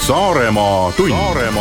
Saaremaa tund.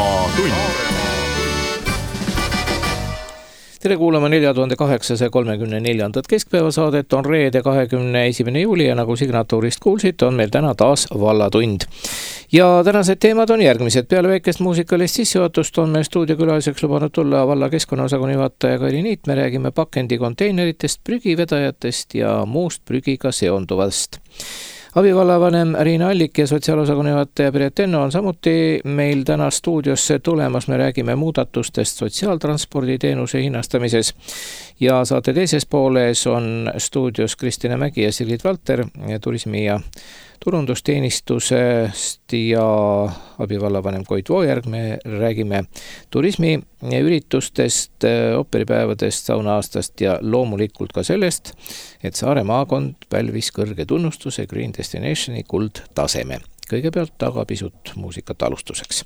Tere kuulama 4834. keskpäevasaadet, on reede 21. juuli ja nagu signatuurist kuulsite, on meil täna taas vallatund. Ja tänased teemad on järgmised. Peale väikest muusikalist sissejuhatust on meil stuudiokülaliseks lubanud tulla valla keskkonnaosakonna juhataja Kairi Niit. Me räägime pakendikonteineritest, prügivedajatest ja muust prügiga seonduvast. Abivallavanem Riina Allik ja sotsiaalosakonna juhataja Piret Enno on samuti meil täna stuudiosse tulemas. Me räägime muudatustest sotsiaaltransporditeenuse hinnastamises. Ja saate teises pooles on stuudios Kristina Mägi ja Sigrid Valter turismi- ja turundusteenistusest ja abivallavanem Koit Voojärg. Me räägime turismiüritustest, ooperipäevadest, saunaaastast ja loomulikult ka sellest, et Saare maakond pälvis kõrge tunnustuse Green Destinationi kuldtaseme. Kõigepealt aga pisut muusikat alustuseks.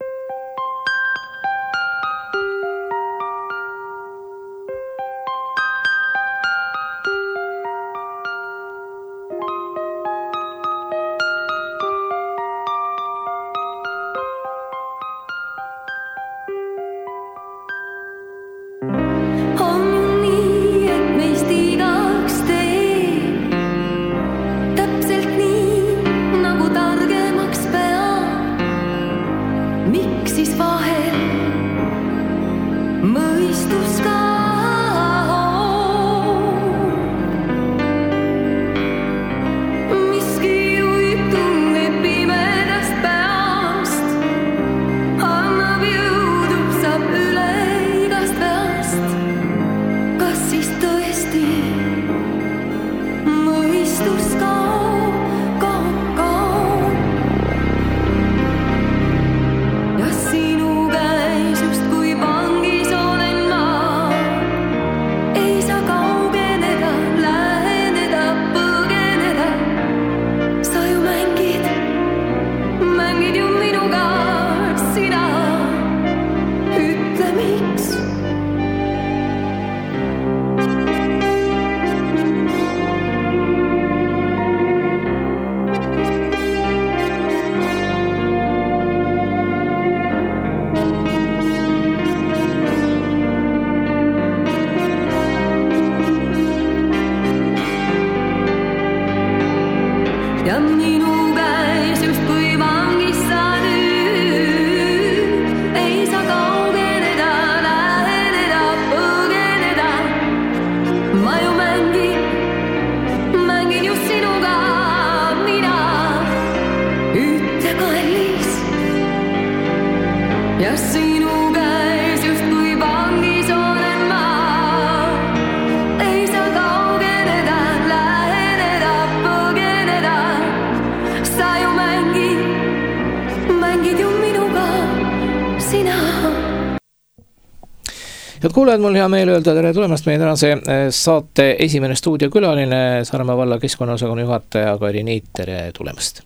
Head kuulajad, mul hea meel öelda tere tulemast meie tänase saate esimene stuudiokülaline, Saaremaa valla keskkonnaosakonna juhataja Kairi Niit, tere tulemast.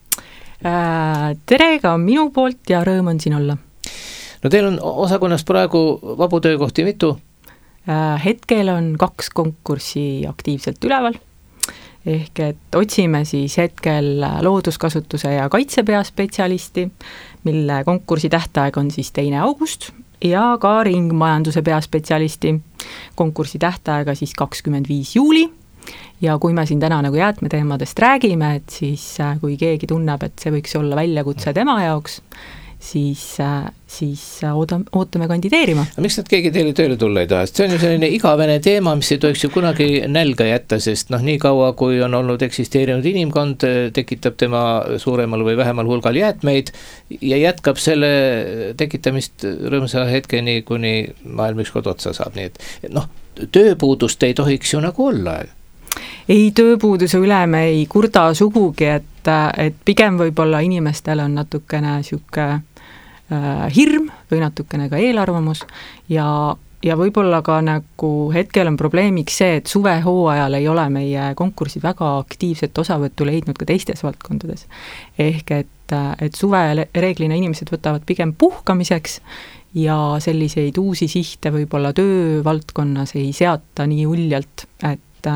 Tere ka minu poolt ja rõõm on siin olla. No teil on osakonnas praegu vabu töökohti mitu? Hetkel on 2 konkurssi aktiivselt üleval. Ehk et otsime siis hetkel looduskasutuse ja kaitsepeaspetsialisti, mille konkursi tähtaeg on siis 2. august ja ka ringmajanduse peaspetsialisti konkursi tähtaega siis 25. juuli. Ja kui me siin täna nagu jäätmeteemadest räägime, et siis kui keegi tunneb, et see võiks olla väljakutse tema jaoks, siis ootame kandideerima. Miks nad keegi teile tööle tulla ei taha? See on ju selline igavene teema, mis ei tohiks ju kunagi nälga jätta, sest nii kaua, kui on olnud eksisteerinud inimkond, tekitab tema suuremal või vähemal hulgal jäätmeid ja jätkab selle tekitamist rõõmsa hetkeni, kuni maailm ükskord otsa saab. Nii et tööpuudust ei tohiks ju nagu olla. Ei, tööpuuduse üle me ei kurda sugugi, et pigem võib-olla inimestel on natukene siuke hirm või natukene ka eelarvamus ja võib-olla ka nagu hetkel on probleemiks see, et suvehooajal ei ole meie konkursid väga aktiivset osavõttu leidnud ka teistes valdkondades. Ehk et suve reeglina inimesed võtavad pigem puhkamiseks ja selliseid uusi sihte võib-olla töövaldkonnas ei seata nii uljalt,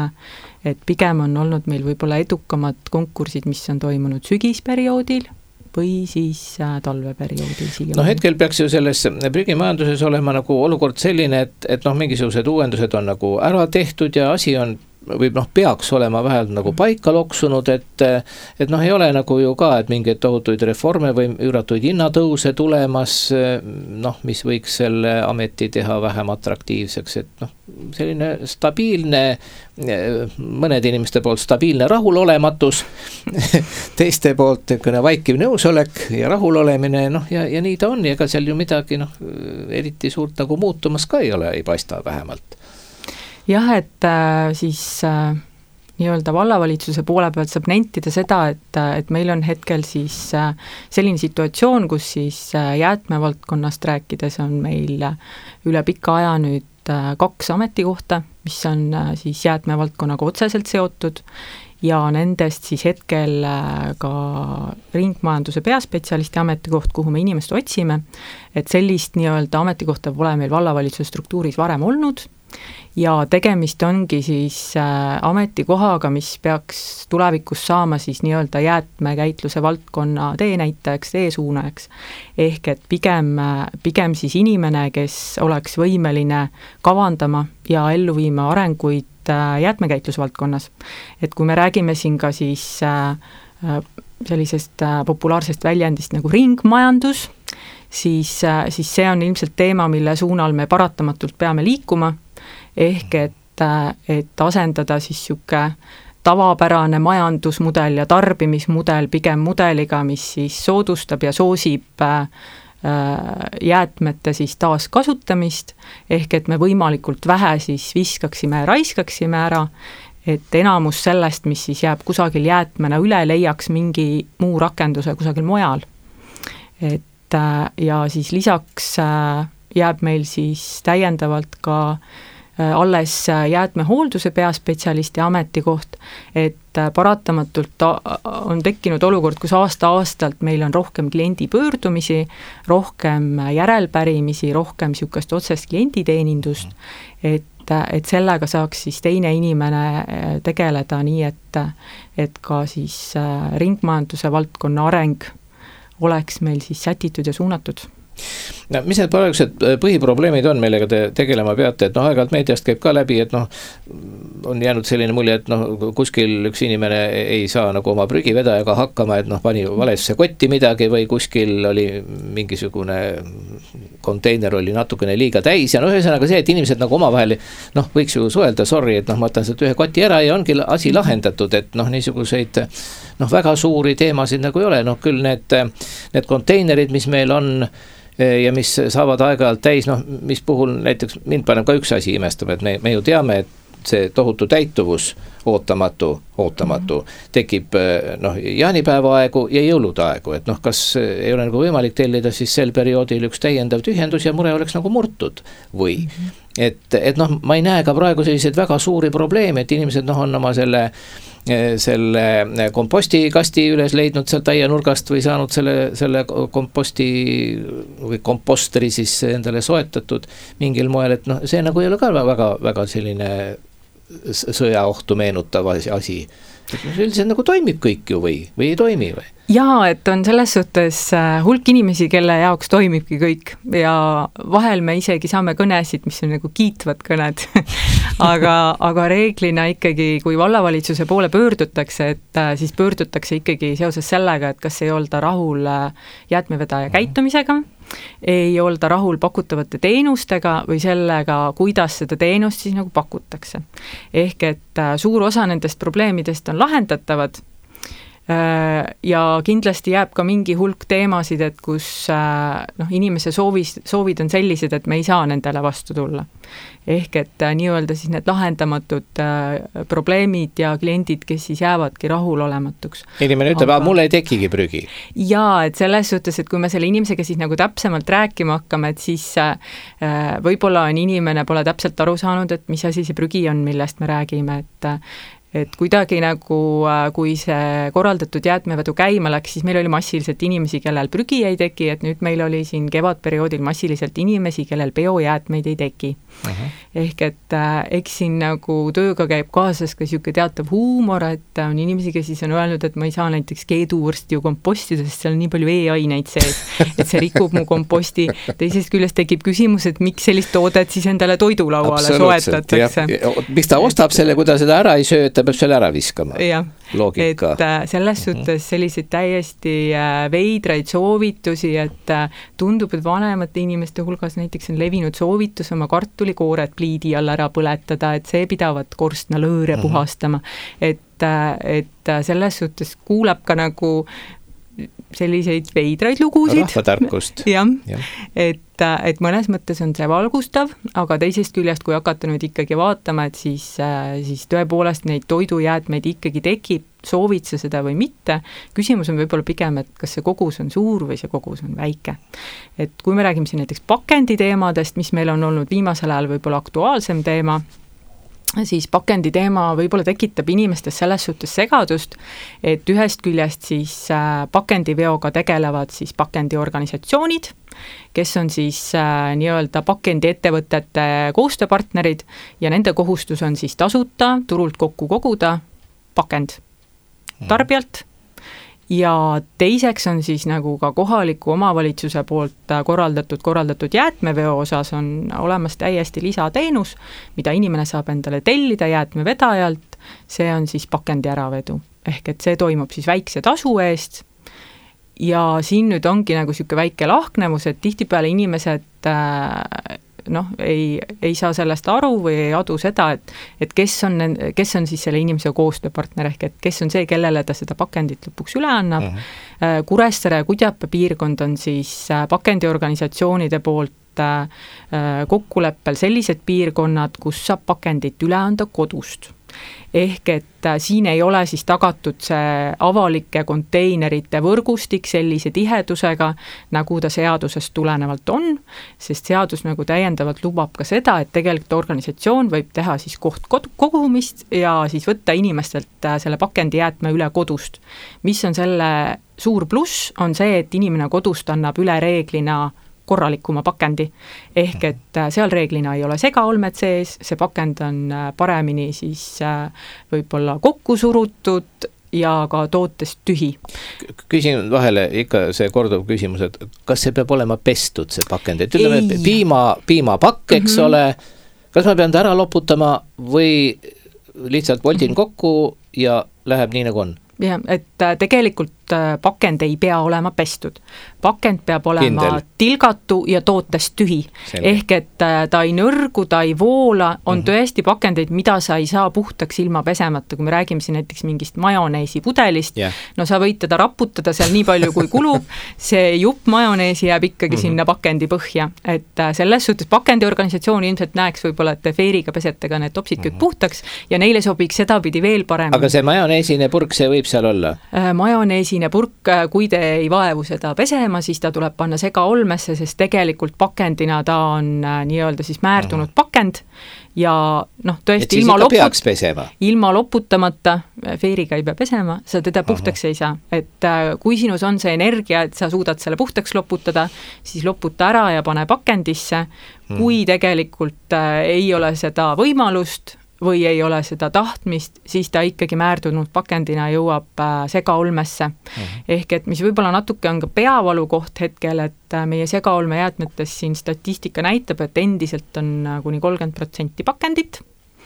et pigem on olnud meil võib-olla edukamad konkursid, mis on toimunud sügisperioodil või siis talveperioodil. No hetkel peaks ju selles prügimajanduses olema nagu olukord selline, et mingisugused uuendused on nagu ära tehtud ja asi on või peaks olema vähemalt nagu paika loksunud, et ei ole nagu ju ka, et mingeid tohutuid reforme või üüratuid hinnatõuse tulemas, mis võiks selle ameti teha vähem atraktiivseks, et selline stabiilne, mõnede inimeste poolt stabiilne rahulolematus, teiste poolt vaikiv nõusolek ja rahulolemine, ja nii ta on, ja ega seal ju midagi eriti suurt nagu muutumas ka ei ole, ei paista vähemalt. Jah, et siis nii-öelda vallavalitsuse poole pealt saab nentida seda, et meil on hetkel siis selline situatsioon, kus siis jäätmevaldkonnast rääkides on meil üle pika aja nüüd 2 ametikohta, mis on siis jäätmevaldkonnaga otseselt seotud ja nendest siis hetkel ka ringmajanduse peaspetsialisti ametikoht, kuhu me inimest otsime, et sellist nii-öelda ametikohta pole meil vallavalitsuse struktuuris varem olnud ja tegemist ongi siis ametikohaga, mis peaks tulevikus saama siis nii-öelda jäätmekäitluse valdkonna teenäitajaks, teesuunajaks. Ehk et pigem siis inimene, kes oleks võimeline kavandama ja ellu viima arenguid jäätmekäitlusvaldkonnas. Et kui me räägime siin ka siis sellisest populaarsest väljendist nagu ringmajandus, siis see on ilmselt teema, mille suunal me paratamatult peame liikuma, ehk et asendada siis sihuke tavapärane majandusmudel ja tarbimismudel pigem mudeliga, mis siis soodustab ja soosib jäätmete siis taaskasutamist, ehk et me võimalikult vähe siis viskaksime ja raiskaksime ära, et enamus sellest, mis siis jääb kusagil jäätmena üle, leiaks mingi muu rakenduse kusagil mujal. Ja siis lisaks jääb meil siis täiendavalt ka alles jäätmehoolduse peaspetsialisti ametikoht, et paratamatult on tekkinud olukord, kus aasta-aastalt meil on rohkem kliendi pöördumisi, rohkem järelpärimisi, rohkem sihukest otsest klienditeenindust, et sellega saaks siis teine inimene tegeleda nii, et ka siis ringmajanduse valdkonna areng oleks meil siis sätitud ja suunatud. No, mis need praegused põhiprobleemid on, millega te tegelema peate, et aeg-ajalt meediast käib ka läbi, et on jäänud selline mulje, et kuskil üks inimene ei saa nagu oma prügivedajaga hakkama, et pani valesse kotti midagi või kuskil oli mingisugune konteiner oli natukene liiga täis ja ühesõnaga see, et inimesed nagu omavahel võiks ju suhelda, sorry, et ma võtan sealt ühe koti ära ja ongi asi lahendatud, et niisuguseid väga suuri teemasid nagu ei ole, küll need konteinerid, mis meil on ja mis saavad aeg-ajalt täis, mis puhul näiteks mind paneb ka üks asi imestama, et me ju teame, et see tohutu täituvus ootamatu tekib jaanipäeva aegu ja jõulude aegu, et kas ei ole nagu võimalik tellida siis sel perioodil üks täiendav tühjendus ja mure oleks nagu murtud või et ma ei näe ka praegu selliseid väga suuri probleeme, et inimesed on oma selle kompostikasti üles leidnud sealt aianurgast või saanud selle komposti või kompostri siis endale soetatud mingil moel, et see nagu ei ole ka väga selline sõjaohtu meenutav asi. Üldiselt nagu toimib kõik ju või ei toimi või? Jaa, et on selles suhtes hulk inimesi, kelle jaoks toimibki kõik ja vahel me isegi saame kõnesid, mis on nagu kiitvad kõned, aga reeglina ikkagi, kui vallavalitsuse poole pöördutakse, et siis pöördutakse ikkagi seoses sellega, et kas ei olda rahul jäätmevedaja käitumisega, ei olda rahul pakutavate teenustega või sellega, kuidas seda teenust siis nagu pakutakse. Ehk et suur osa nendest probleemidest on lahendatavad ja kindlasti jääb ka mingi hulk teemasid, et kus inimese soovid on sellised, et me ei saa nendele vastu tulla. Ehk et nii-öelda siis need lahendamatud probleemid ja kliendid, kes siis jäävadki rahulolematuks. Inimene ütleb, mulle ei tekigi prügi. Jaa, et selles suhtes, et kui me selle inimesega siis nagu täpsemalt rääkima hakkame, et siis võib-olla on inimene pole täpselt aru saanud, et mis asi see prügi on, millest me räägime, et kuidagi nagu, kui see korraldatud jäätmevedu käima läks, siis meil oli massiliselt inimesi, kellel prügi ei teki, et nüüd meil oli siin kevadperioodil massiliselt inimesi, kellel biojäätmeid ei teki. Ehk et eks siin nagu tööga käib kaasas ka niisugune teatav huumor, et on inimesi, kes siis on öelnud, et ma ei saa näiteks keeduvõrsti ju kompostida, sest seal on nii palju e-aineid sees, et see rikub mu komposti. Teisest küljest tekib küsimus, et miks sellist toodet siis endale toidulauale soetatakse. Miks ta ostab selle, kui ta seda ära ei söö, ta peab selle ära viskama. Jah, loogika. Et selles suhtes selliseid täiesti veidraid soovitusi, et tundub, et vanemate inimeste hulgas näiteks on levinud soovitus oma kartulikoored pliidi all ära põletada, et see pidavat korstnalõõre puhastama. Et selles suhtes kuulab ka nagu selliseid veidraid lugusid. Rahvatarkust. Jah, et mõnes mõttes on see valgustav, aga teisest küljest, kui hakata nüüd ikkagi vaatama, et siis tõepoolest neid toidujäätmeid ikkagi tekib, soovid sa seda või mitte. Küsimus on võib-olla pigem, et kas see kogus on suur või see kogus on väike. Et kui me räägime siin näiteks pakendi teemadest, mis meil on olnud viimasel ajal võib-olla aktuaalsem teema, siis pakendi teema võib-olla tekitab inimestes selles suhtes segadust, et ühest küljest siis pakendiveoga tegelevad siis pakendiorganisatsioonid, kes on siis nii-öelda pakendiettevõtete koostööpartnerid ja nende kohustus on siis tasuta turult kokku koguda pakend tarbijalt. Ja teiseks on siis nagu ka kohaliku omavalitsuse poolt korraldatud jäätmeveo osas on olemas täiesti lisateenus, mida inimene saab endale tellida jäätmevedajalt, see on siis pakendi äravedu. Ehk et see toimub siis väikse tasu eest ja siin nüüd ongi nagu siuke väike lahknevus, et tihtipeale inimesed ei saa sellest aru või ei adu seda, et kes on siis selle inimese koostööpartner, ehk et kes on see, kellele ta seda pakendit lõpuks üle annab. Kuressaare ja Kudjapa piirkond on siis pakendiorganisatsioonide poolt kokkuleppel sellised piirkonnad, kus saab pakendit üle anda kodust. Ehk et siin ei ole siis tagatud see avalike konteinerite võrgustik sellise tihedusega, nagu ta seadusest tulenevalt on, sest seadus nagu täiendavalt lubab ka seda, et tegelikult organisatsioon võib teha siis kogumist ja siis võtta inimestelt selle pakendijäätme üle kodust. Mis on selle suur pluss, on see, et inimene kodust annab üle reeglina korralikuma pakendi, ehk et seal reeglina ei ole segaolmed sees, see pakend on paremini siis võib-olla kokku surutud ja ka tootest tühi. Küsin vahele ikka see korduv küsimus, et kas see peab olema pestud, see pakend, et ütleme piimapakk, eks ole, kas ma pean ta ära loputama või lihtsalt voldin kokku ja läheb nii nagu on? Jah, et tegelikult pakend ei pea olema pestud. Pakend peab olema tilgatu ja tootest tühi. Ehk et ta ei nõrgu, ta ei voola, on tõesti pakendeid, mida sa ei saa puhtaks ilma pesemata, kui me räägime siin näiteks mingist majoneesi pudelist, no sa võid teda raputada seal nii palju, kui kulub, see jupp majoneesi jääb ikkagi sinna pakendi põhja. Et selles suhtes pakendiorganisatsioon ilmselt näeks võib-olla, et te feeriga pesete ka need topsid kõik puhtaks ja neile sobiks sedapidi veel parem. Aga see majoneesine purk, see võib seal olla? Majoneesine purk, kui te ei vaevu seda pesema, siis ta tuleb panna segaolmesse, sest tegelikult pakendina ta on nii-öelda siis määrdunud pakend ja tõesti ilma loputamata, feeriga ei pea pesema, sa teda puhtaks ei saa. Et kui sinus on see energia, et sa suudad selle puhtaks loputada, siis loputa ära ja pane pakendisse. Kui tegelikult ei ole seda võimalust või ei ole seda tahtmist, siis ta ikkagi määrdunud pakendina jõuab segaolmesse. Ehk et mis võib-olla natuke on ka peavalu koht hetkel, et meie segaolmejäätmetes siin statistika näitab, et endiselt on kuni 30% pakendit,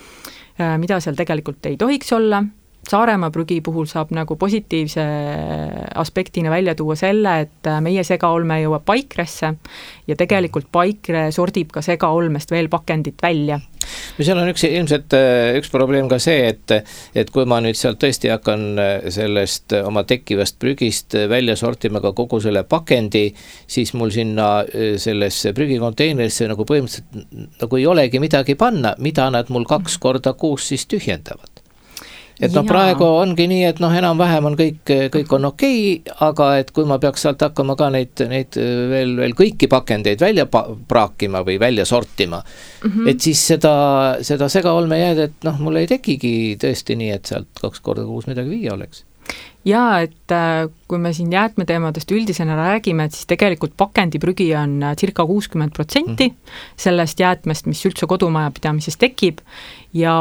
mida seal tegelikult ei tohiks olla. Saaremaa prügi puhul saab nagu positiivse aspektina välja tuua selle, et meie segaolme jõuab Paikresse ja tegelikult Paikre sordib ka segaolmest veel pakendit välja. No seal on ilmselt üks probleem ka see, et kui ma nüüd sealt tõesti hakkan sellest oma tekkivast prügist välja sortima ka kogu selle pakendi, siis mul sinna sellesse prügikonteinerisse nagu põhimõtteliselt nagu ei olegi midagi panna, mida nad mul 2 korda kuus siis tühjendavad. et noh, praegu ongi nii, et noh, enam-vähem on kõik on okei, aga et kui ma peaks sealt hakkama ka neid veel kõiki pakendeid välja praakima või välja sortima, et siis seda segaolmejäädet, noh, mul ei tekigi tõesti nii, et sealt 2 korda kuus midagi viia oleks. Ja, et kui me siin jäätmeteemadest üldisena räägime, et siis tegelikult pakendiprügi on circa 60% sellest jäätmest, mis üldse kodumajapidamises tekib ja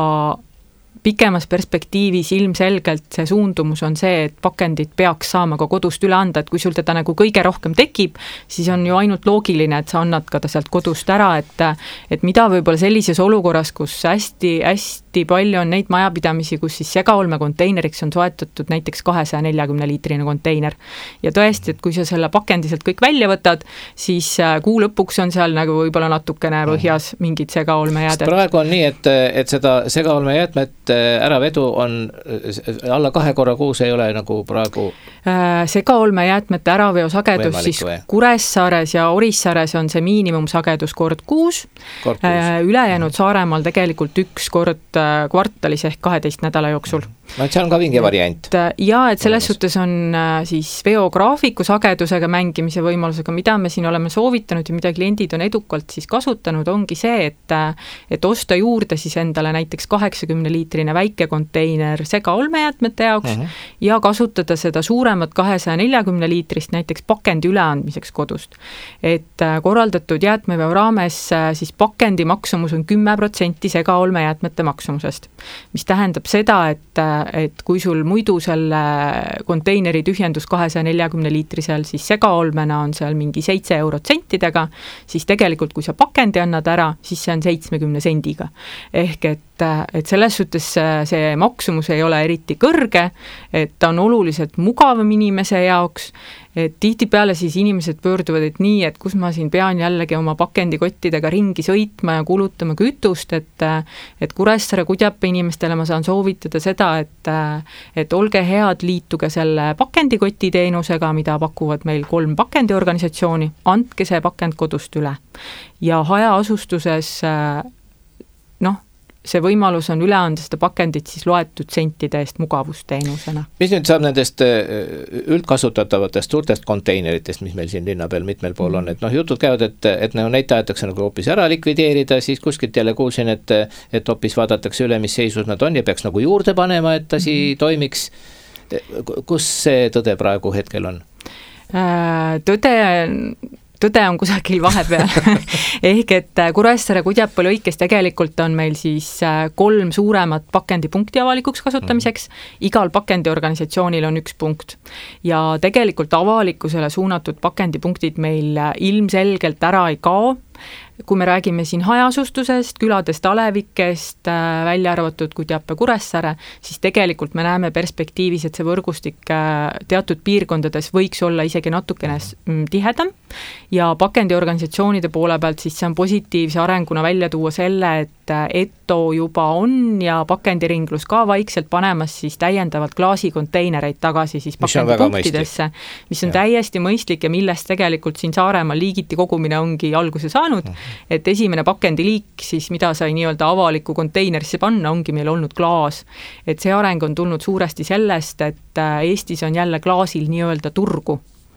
pikemas perspektiivis ilmselgelt see suundumus on see, et pakendid peaks saama ka kodust üle anda, et kui sul teda nagu kõige rohkem tekib, siis on ju ainult loogiline, et sa annad ka ta sealt kodust ära, et mida võib-olla sellises olukorras, kus hästi palju on neid majapidamisi, kus siis segaolmekonteineriks on soetatud näiteks 240-liitrine konteiner. Ja tõesti, et kui sa selle pakendiselt kõik välja võtad, siis kuu lõpuks on seal nagu võib-olla natukene põhjas mingid segaolmejäädet. Praegu on nii, et seda segaolmejäätmet äravedu on alla 2 korra kuus ei ole nagu praegu segaolmejäätmete äraveo sagedus siis Kuressaares ja Orissaares on see miinimumsagedus kord kuus. Ülejäänud Saaremaal tegelikult 1 kord kvartalis ehk 12 nädala jooksul. No see on ka vinge variant. Ja, et selles suhtes on siis veograafiku sagedusega mängimise võimalusega, mida me siin oleme soovitanud ja mida kliendid on edukalt siis kasutanud, ongi see, et osta juurde siis endale näiteks 80-liitrine väike konteiner segaolmejäätmete jaoks ja kasutada seda suuremat 240-liitrist näiteks pakendi üleandmiseks kodust. Et korraldatud jäätmeveo raames siis pakendi maksumus on 10% segaolmejäätmete maksumusest, mis tähendab seda, et kui sul muidu selle konteineri tühjendus 240-liitrisel siis segaolmena on seal mingi 7 eurosentidega, siis tegelikult kui sa pakendi annad ära, siis see on 70 sendiga. Ehk et selles suhtes see maksumus ei ole eriti kõrge, et ta on oluliselt mugavam inimese jaoks, et tihtipeale siis inimesed pöörduvad, et nii, et kus ma siin pean jällegi oma pakendikottidega ringi sõitma ja kulutama kütust, et Kuressaare Kudjapa inimestele ma saan soovitada seda, et olge head, liituge selle pakendikoti teenusega, mida pakuvad meil 3 pakendiorganisatsiooni, andke see pakend kodust üle. Ja hajaasustuses see võimalus on üle anda seda pakendit siis loetud sentide eest mugavusteenusena. Mis nüüd saab nendest üldkasutatavatest suurtest konteineritest, mis meil siin linna peal mitmel pool on, et jutud käivad, et neid tahetakse nagu hoopis ära likvideerida, siis kuskilt jälle kuulsin, et hoopis vaadatakse üle, mis seisus nad on ja peaks nagu juurde panema, et asi toimiks. Kus see tõde praegu hetkel on? Tõde on kusagil vahepeal. Ehk et Kuressaare Kudjapa lõikes tegelikult on meil siis 3 suuremat pakendipunkti avalikuks kasutamiseks. Igal pakendiorganisatsioonil on 1 punkt. Ja tegelikult avalikkusele suunatud pakendipunktid meil ilmselgelt ära ei kao. Kui me räägime siin hajasustusest, küladest, alevikest, välja arvatud Kudjapa Kuressaare, siis tegelikult me näeme perspektiivis, et see võrgustik teatud piirkondades võiks olla isegi natukene tihedam ja pakendiorganisatsioonide poole pealt siis see on positiivse arenguna välja tuua selle, et Etto juba on ja pakendiringlus ka vaikselt panemas siis täiendavalt klaasikonteinereid tagasi siis pakendipunktidesse, mis on täiesti mõistlik ja millest tegelikult siin Saaremaal liigiti kogumine ongi alguse saanud, et esimene pakendiliik siis, mida sai nii-öelda avaliku konteinerisse panna, ongi meil olnud klaas. Et see areng on tulnud suuresti sellest, et Eestis on jälle klaasil nii-öelda turgu.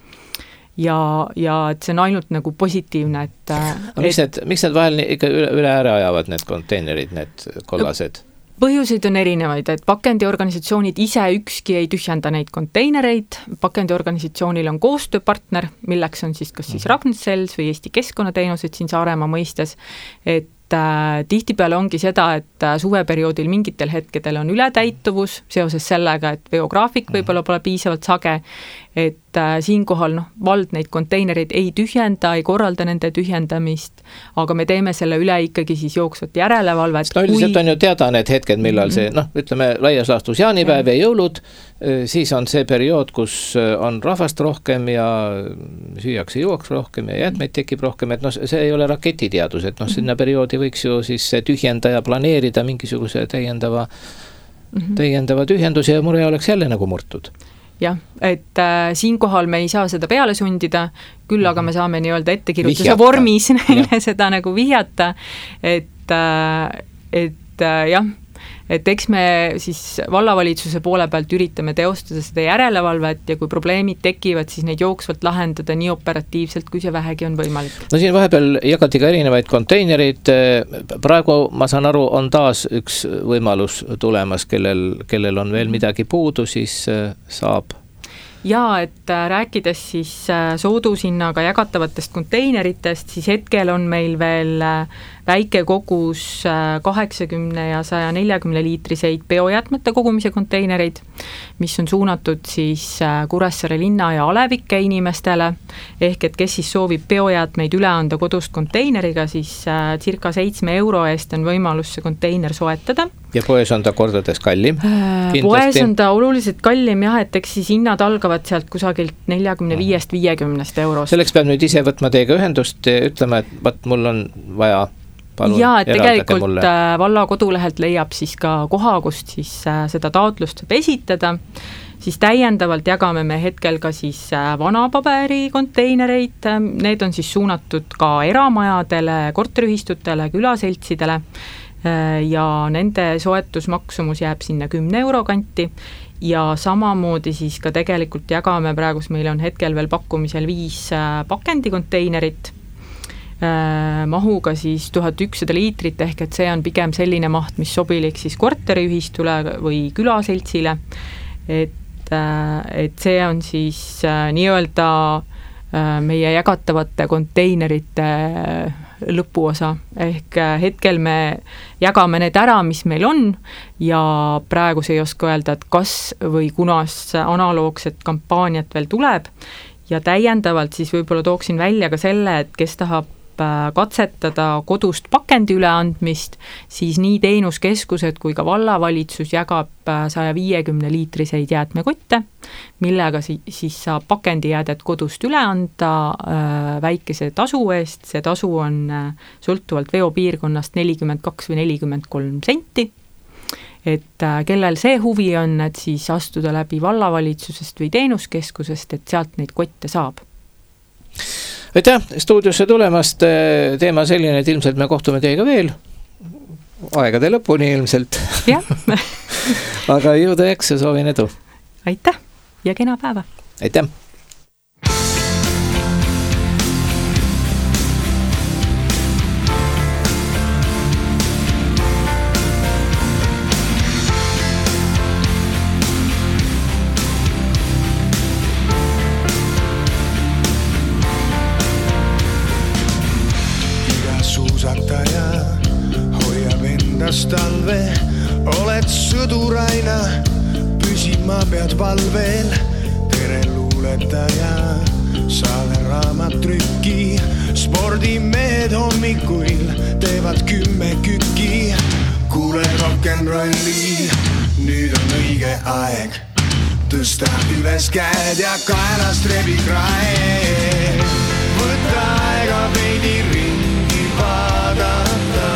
Ja et see on ainult nagu positiivne, et miks need vahel ikka üle ära ajavad need konteinerid, need kollased? Põhjuseid on erinevaid, et pakendiorganisatsioonid ise ükski ei tühjenda neid konteinereid, pakendiorganisatsioonil on koostööpartner, milleks on siis kas siis Ragn-Sells või Eesti Keskkonnateenused siin Saaremaa mõistes, et tihtipeale ongi seda, et suveperioodil mingitel hetkedel on ületäituvus seoses sellega, et veograafik võib-olla pole piisavalt sage, et siinkohal vald neid konteinereid ei tühjenda, ei korralda nende tühjendamist, aga me teeme selle üle ikkagi siis jooksvat järelevalvet. Üldiselt on ju teada need hetked, millal see, ütleme laias laastus jaanipäev ja jõulud, siis on see periood, kus on rahvast rohkem ja süüakse juuaks rohkem ja jäätmeid tekib rohkem, et see ei ole raketiteadus, et sinna perioodi võiks ju siis tühjenda ja planeerida mingisuguse täiendava tühjenduse ja mure oleks jälle nagu murtud. Jah, et siinkohal me ei saa seda peale sundida, küll aga me saame nii-öelda ettekirjutuse vormis neile seda nagu vihjata, et jah, et eks me siis vallavalitsuse poole pealt üritame teostada seda järelevalvet ja kui probleemid tekivad, siis neid jooksvalt lahendada nii operatiivselt, kui see vähegi on võimalik. No siin vahepeal jagati ka erinevaid konteinerid, praegu ma saan aru, on taas üks võimalus tulemas, kellel on veel midagi puudu, siis saab. Jaa, et rääkides siis soodushinnaga jagatavatest konteineritest, siis hetkel on meil veel väike kogus 80 ja 140 liitriseid biojäätmete kogumise konteinereid, mis on suunatud siis Kuressaare linna ja Alevike inimestele, ehk et kes siis soovib biojäätmeid üle anda kodust konteineriga, siis circa 7 € eest on võimalus see konteiner soetada. Ja poes on ta kordades kallim? Poes on ta oluliselt kallim jah, et eks siis hinnad algavad sealt kusagilt 45-50 €. Selleks peab nüüd ise võtma teiega ühendust ja ütlema, et vaat mul on vaja. Jaa, et tegelikult valla kodulehelt leiab siis ka koha, kust siis seda taotlust saab esitada, siis täiendavalt jagame me hetkel ka siis vanapaberi konteinereid, need on siis suunatud ka eramajadele, korteriühistutele, külaseltsidele ja nende soetusmaksumus jääb sinna 10 € kanti ja samamoodi siis ka tegelikult jagame praegus, meil on hetkel veel pakkumisel 5 pakendikonteinerit, mahuga siis 1100 liitrit, ehk et see on pigem selline maht, mis sobilik siis korteriühistule või külaseltsile, et see on siis nii-öelda meie jagatavate konteinerite lõpuosa, ehk hetkel me jagame need ära, mis meil on ja praegu ei oska öelda, et kas või kunas analoogset kampaaniat veel tuleb ja täiendavalt siis võib-olla tooksin välja ka selle, et kes tahab katsetada kodust pakendi üleandmist, siis nii teenuskeskused kui ka vallavalitsus jagab 150 liitriseid jäätmekotte, millega siis saab pakendijäädet kodust üle anda väikese tasu eest, see tasu on sõltuvalt veopiirkonnast 42 või 43 senti, et kellel see huvi on, et siis astuda läbi vallavalitsusest või teenuskeskusest, et sealt neid kotte saab. Aitäh stuudiosse tulemast, teema selline, et ilmselt me kohtume teiega veel, aegade lõpuni ilmselt. Jah. Aga jõuda jaksa, soovin edu. Aitäh ja kena päeva. Aitäh. Talve, oled sõduraina, püsima pead valvel, tere luuletaja, saale raamattrükki, spordimehed hommikuil teevad 10 kükki, kuule rock'n'rolli, nüüd on õige aeg, tõsta üles käed ja kaelast rebi krae, võta aega veidi ringi vaadata,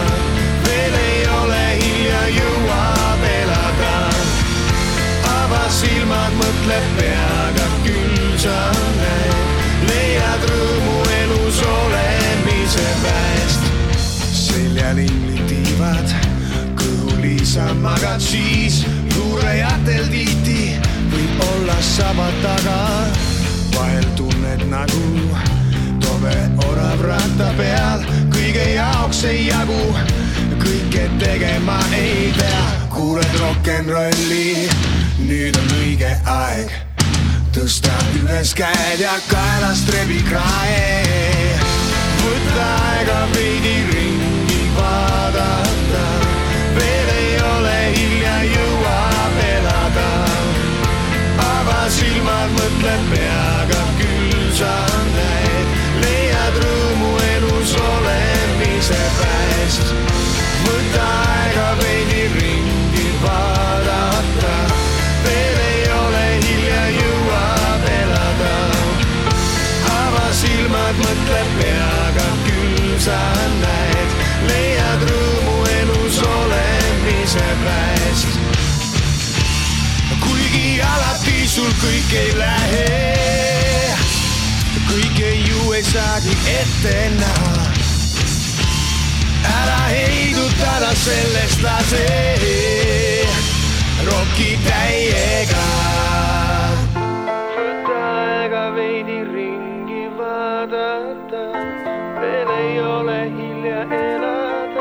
jõuab elada, ava silmad, mõtle peaga, küll sa näed, leiad rõõmu elus olemise väest. Seljal inglitiivad, kõhu liisa magad siis, luurejatel tihti võib olla saba taga, vahel tunned nagu tobe orav ratta peal, kõige jaoks ei jagu, kõike tegema ei pea, kuuled rock'n'rolli, nüüd on õige aeg, tõsta üles käed ja kaelast rebi krae, võta aega veidi ringi vaadata, veel ei ole hilja, jõuab elada, ava silmad, mõtle peaga, küll sa näed, leiad rõõmu elus olemise väest. Võta aega veidi ringi vaadata, veel ei ole hilja, jõuab elada, ava silmad, mõtle peaga, küll sa näed, leiad rõõmu elus olemise väest. Kuigi alati sul kõik ei lähe, kõike ju ei saagi ette näha, ära heidutada sellest lase roki täiega. Võta aega veidi ringi vaadata, veel ei ole hilja elada.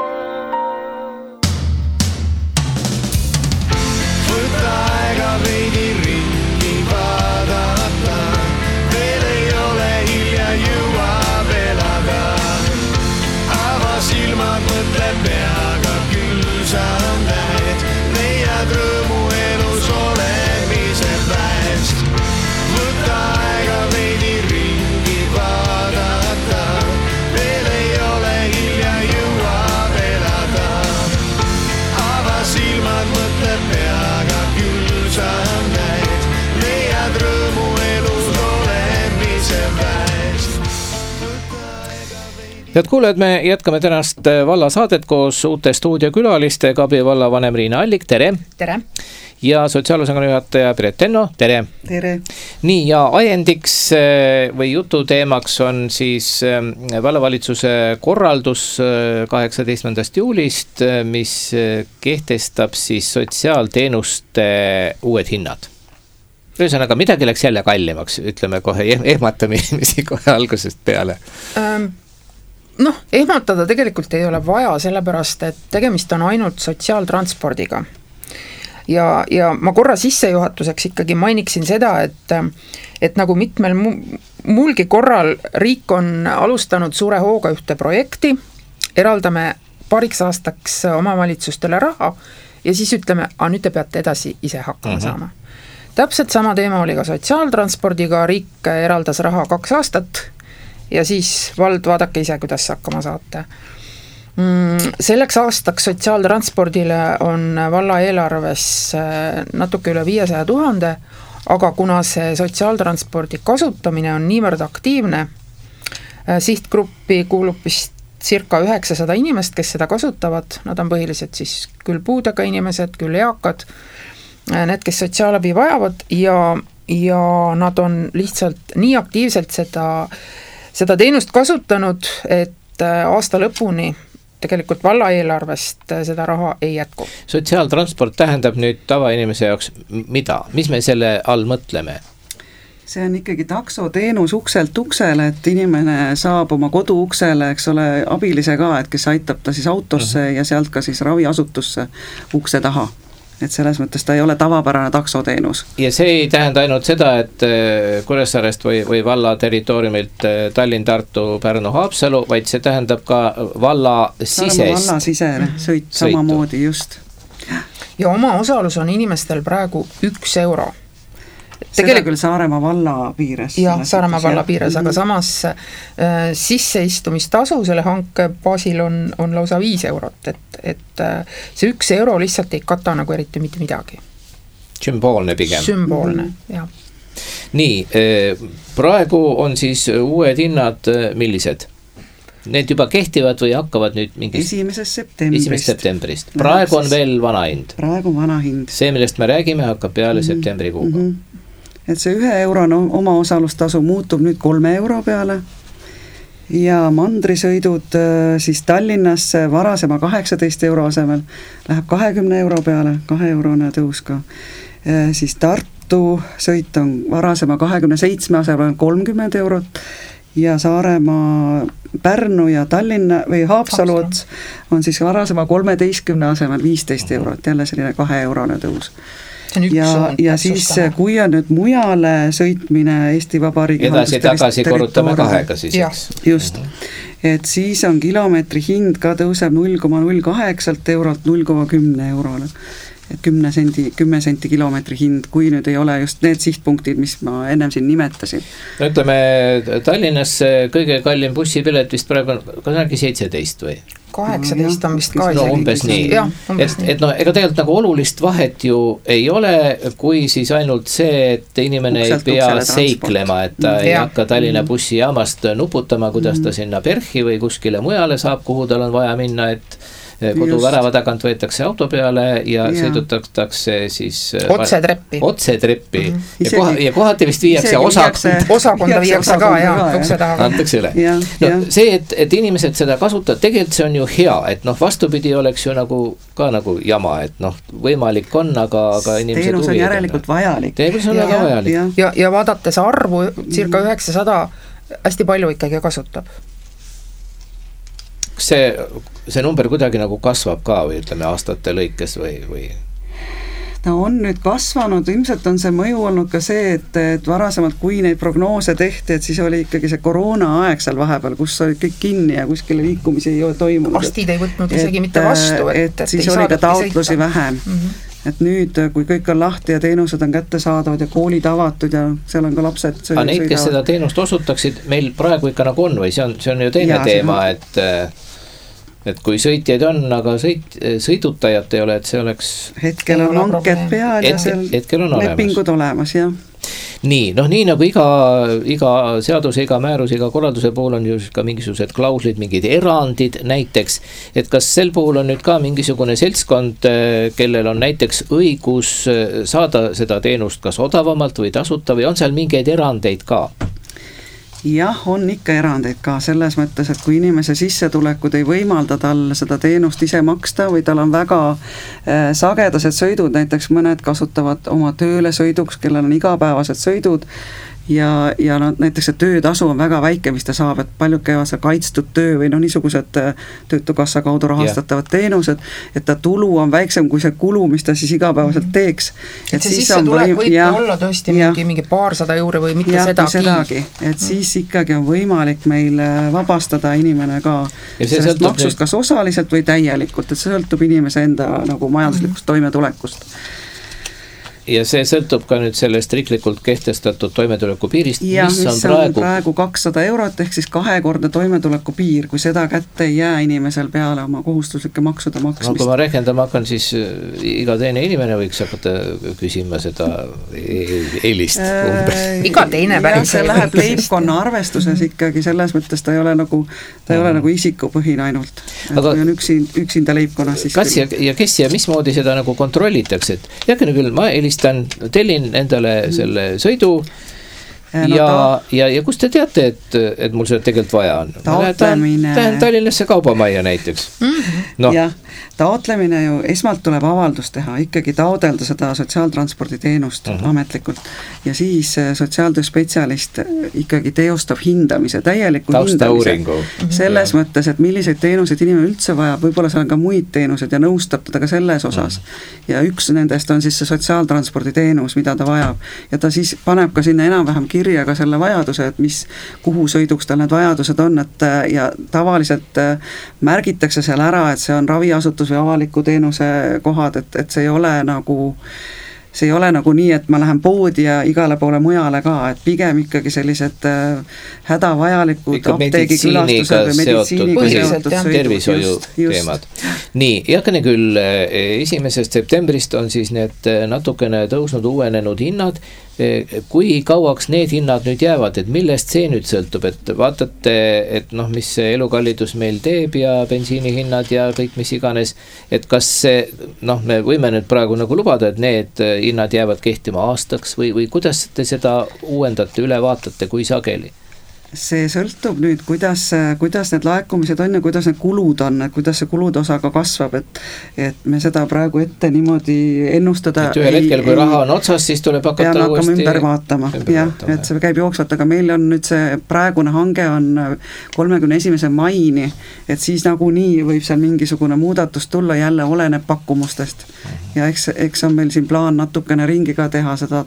Võta aega veidi ringi vaadata, veel ei ole hilja, jõuab elada. Ava silmad, mõtle peaga, küll sa näed, leiad rõõmu elus olemise päest. Võta aega veidi ringi vaadata, veel ei ole hilja, jõuab elada. Ava silmad, mõtle peaga, küll sa näed, leiad rõõmu elus olemise päest. Head kuulajad, me jätkame tänast vallasaadet koos uute stuudiokülalistega, Abi vallavanem Riina Allik, tere! Tere! Ja sotsiaalosakonna juhataja Piret Tenno, tere! Tere! Nii, ja ajendiks või jututeemaks on siis vallavalitsuse korraldus 18. juulist, mis kehtestab siis sotsiaalteenuste uued hinnad. Ühesõnaga, midagi läks jälle kallimaks, ütleme kohe ehmatamisi kohe algusest peale. Ehmatada tegelikult ei ole vaja, sellepärast, et tegemist on ainult sotsiaaltranspordiga. Ja ma korra sissejuhatuseks ikkagi mainiksin seda, et nagu mitmel muulgi korral riik on alustanud suure hooga ühte projekti, eraldame paariks aastaks omavalitsustele raha ja siis ütleme, nüüd te peate edasi ise hakkama saama. Täpselt sama teema oli ka sotsiaaltranspordiga, riik eraldas raha 2 aastat ja siis vald vaadake ise, kuidas hakkama saate. Selleks aastaks sotsiaaltranspordile on valla eelarves natuke üle 500 000, aga kuna see sotsiaaltranspordi kasutamine on niivõrd aktiivne, sihtgruppi kuulub vist circa 900 inimest, kes seda kasutavad, nad on põhiliselt siis küll puudega inimesed, küll eakad, need, kes sotsiaalabi vajavad ja nad on lihtsalt nii aktiivselt seda teenust kasutanud, et aasta lõpuni tegelikult valla eelarvest seda raha ei jätku. Sotsiaaltransport tähendab nüüd tavainimese jaoks mida? Mis me selle all mõtleme? See on ikkagi taksoteenus ukselt uksele, et inimene saab oma kodu uksele, eks ole, abilise ka, et kes aitab ta siis autosse ja sealt ka siis raviasutusse ukse taha. Et selles mõttes ta ei ole tavapärane taksoteenus. Ja see ei tähenda ainult seda, et Kuressaarest või valla territooriumilt Tallinn, Tartu, Pärnu, Haapsalu, vaid see tähendab ka valla sisest. Valla sisene sõit samamoodi just. Ja oma osalus on inimestel praegu 1 euro. Seda küll Saaremaa valla piires. Jah, Saaremaa valla piires, aga samas sisseistumistasu selle hanke baasil on lausa 5 eurot, et see 1 euro lihtsalt ei kata nagu eriti mitte midagi. Sümboolne pigem. Sümboolne, jah. Nii, praegu on siis uued hinnad millised? Need juba kehtivad või hakkavad nüüd mingist... 1. septembrist. Praegu on veel vana hind. Praegu vana hind. See, millest me räägime, hakkab peale septembrikuuga. Et see 1 eurone oma osalustasu muutub nüüd 3 euro peale ja mandrisõidud siis Tallinnasse varasema 18 euro asemel läheb 20 euro peale, 2 eurone tõus ka. Siis Tartu sõit on varasema 27 asemel 30 eurot ja Saaremaa, Pärnu ja Tallinna või Haapsalu on siis varasema 13 asemel 15 eurot, jälle selline 2 eurone tõus. Ja siis kui on nüüd mujale sõitmine Eesti Vabariigi edasi korrutame 2-ga siis, eks? Just, et siis on kilomeetri hind ka tõuseb 0,08 eurolt 0,10 eurole. Et 10 senti kilomeetri hind, kui nüüd ei ole just need sihtpunktid, mis ma ennem siin nimetasin. No ütleme, Tallinnas kõige kallim bussipilet vist praegu on 17 või? 18 on vist ka isegi. No umbes nii. Et ega tegelikult nagu olulist vahet ju ei ole, kui siis ainult see, et inimene ei pea seiklema, et ta ei hakka Tallinna bussijaamast nuputama, kuidas ta sinna PERH-i või kuskile mujale saab, kuhu tal on vaja minna, koduvärava tagant võetakse auto peale ja sõidutatakse siis otse treppi ja kohati vist viiakse osakonda viiakse ka ja ukse taha antakse üle. See, et inimesed seda kasutavad, tegelikult see on ju hea, et vastupidi oleks ju nagu jama, et võimalik on, aga inimesed teenus on järelikult vajalik. Teenus on väga vajalik. Ja vaadates arvu, circa 900 hästi palju ikkagi kasutab. See number kuidagi nagu kasvab ka või ütleme aastate lõikes või? Ta on nüüd kasvanud, ilmselt on see mõju olnud ka see, et varasemalt, kui neid prognoose tehti, et siis oli ikkagi see koroona aeg seal vahepeal, kus oli kõik kinni ja kuskile liikumisi ei ole toimunud. Arstid ei võtnud isegi mitte vastu. Et siis oli ka taotlusi vähem. Et nüüd, kui kõik on lahti ja teenused on kättesaadavad ja koolid avatud ja seal on ka lapsed aga neid, kes seda teenust osutaksid, meil praegu ikka nagu on või see on ju teine teema, et kui sõitjaid on, aga sõidutajat ei ole, et see oleks hetkel on hanked peal ja seal lepingud olemas, jah. Nii nagu iga seaduse, iga määruse, iga korralduse puhul on ju ka mingisugused klauslid, mingid erandid näiteks, et kas sel puhul on nüüd ka mingisugune seltskond, kellel on näiteks õigus saada seda teenust kas odavamalt või tasuta või on seal mingeid erandeid ka? Jah, on ikka erandeid ka selles mõttes, et kui inimese sissetulekud ei võimalda tal seda teenust ise maksta või tal on väga sagedased sõidud, näiteks mõned kasutavad oma tööle sõiduks, kellel on igapäevased sõidud ja näiteks see töötasu on väga väike, mis ta saab, et paljud käivad seal kaitstud töö või niisugused töötukassa kaudu rahastatavad teenused, et ta tulu on väiksem kui see kulu, mis ta siis igapäevaselt teeks. Et see sissetulek võib olla tõesti mingi paarsada euri või mitte sedagi. Et siis ikkagi on võimalik meil vabastada inimene ka sellest maksust kas osaliselt või täielikult, et see sõltub inimese enda nagu majanduslikust toimetulekust. Ja see sõltub ka nüüd sellest riiklikult kehtestatud toimetuleku piirist, mis on praegu 200 eurot, ehk siis 2-kordne toimetuleku piir, kui seda kätte ei jää inimesel peale oma kohustuslike maksude maksmist. Kui ma rehkendama hakkan, siis iga teine inimene võiks hakata küsima seda eelist umbes. Iga teine päris. See läheb leibkonna arvestuses ikkagi, selles mõttes ta ei ole nagu isikupõhine ainult. Kui on üksinda leibkonnas, siis kas ja kes ja mismoodi seda nagu kontrollitakse, et jäkene küll, ma tellin endale selle sõidu ja kus te teate, et mul seda tegelikult vaja on? Lähen Tallinnasse kaubamajja näiteks. Jah, taotlemine ju, esmalt tuleb avaldus teha, ikkagi taodelda seda sotsiaaltranspordi teenust ametlikult ja siis sotsiaaltööspetsialist ikkagi teostab hindamise, täieliku hindamise. Selles mõttes, et milliseid teenuseid inimene üldse vajab, võib-olla seal on ka muid teenused ja nõustab teda ka selles osas. Ja üks nendest on siis see sotsiaaltranspordi teenus, mida ta vajab ja ta siis paneb ka sinna enam-vähem kirja ka selle vajaduse, et kuhu sõiduks tal need vajadused on, ja tavaliselt märgitakse seal ära, et see on raviasutus või avaliku teenuse kohad, et see ei ole nagu nii, et ma lähen poodi ja igale poole mujale ka, et pigem ikkagi sellised hädavajalikud apteegikülastused või meditsiiniga seotud tervishoiu teemad. Nii, jakene küll 1. septembrist on siis need natukene tõusnud uuenenud hinnad. Kui kauaks need hinnad nüüd jäävad, et millest see nüüd sõltub, et vaatate, et mis see elukallidus meil teeb ja bensiinihinnad ja kõik mis iganes, et kas see, me võime nüüd praegu nagu lubada, et need hinnad jäävad kehtima aastaks või kuidas te seda uuendate, üle vaatate, kui sageli? See sõltub nüüd, kuidas need laekumised on ja kuidas need kulud on, et kuidas see kulude osa ka kasvab, et me seda praegu ette niimoodi ennustada. Et ühel hetkel, kui raha on otsas, siis tuleb hakata uuesti ümber vaatama. Jah, et see käib jooksvalt, aga meil on nüüd see praegune hange on 31. maini, et siis nagunii võib seal mingisugune muudatus tulla, jälle oleneb pakkumustest. Ja eks on meil siin plaan natukene ringi ka teha seda